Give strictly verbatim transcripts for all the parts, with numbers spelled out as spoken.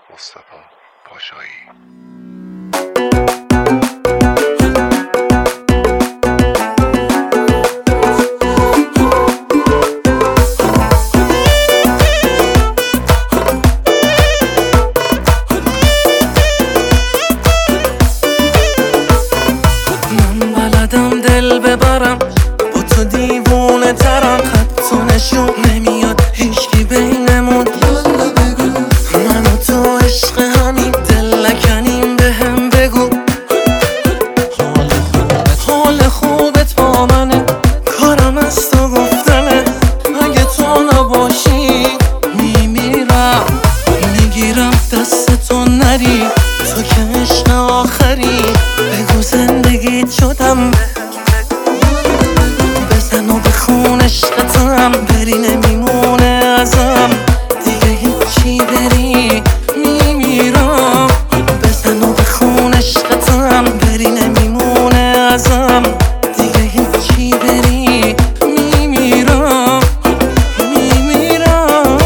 مصطفی پاشایی. من بلدم دل ببرم، با تو دیوونه ترم، خط و نشون نمیاد هیچکی بینمون. من و تو عشق همین دل نکنیم، به هم بگو حال خوبت حال خوبت با منه، کارم از تو گفتنه. اگه تو نباشی میمیرم، میگیرم دست تو نری، تو که عشق آخری. بگو زندگیت شدم، بزن و بخون عشقتم، بری نمیمونه ازم دیگه هیچی، بری میمیرم. بزن و بخون عشقتم، بری نمیمونه ازم دیگه هیچی، بری میمیرم میمیرم.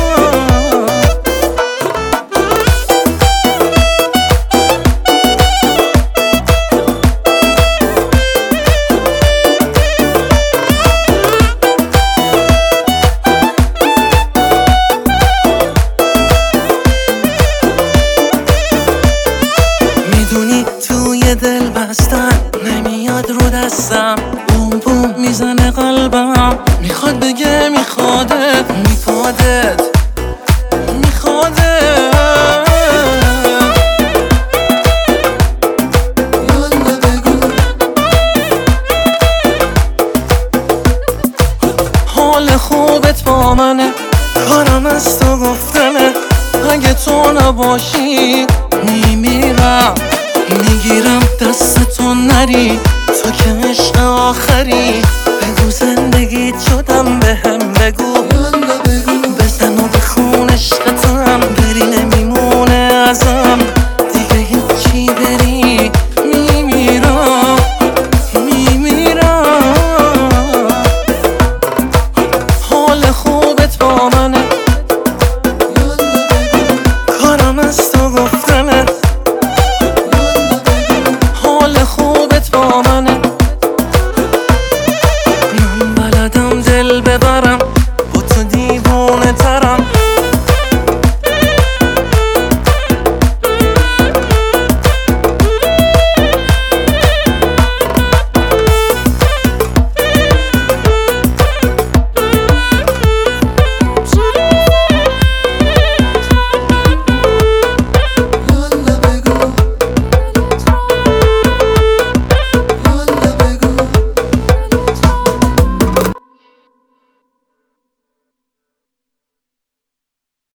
میدونی توی دل بستن نمیاد رو دستم، بوم بوم میزنه قلبم، میخواد بگه میخوادت میخوادت میخوادت. یالا بگو حال خوبت با منه، کارم از تو گفتنه. اگه تو نباشی میمیرم، میگیرم دست تو نری، تو که عشق آخری. بگو زندگیت شدم، به هم بگو بزن و بخون عشقتم، بری نمیمونه ازم دیگه هیچی، بری میمیرم میمیرم. حال خوبت با منه، کارم از تو گفت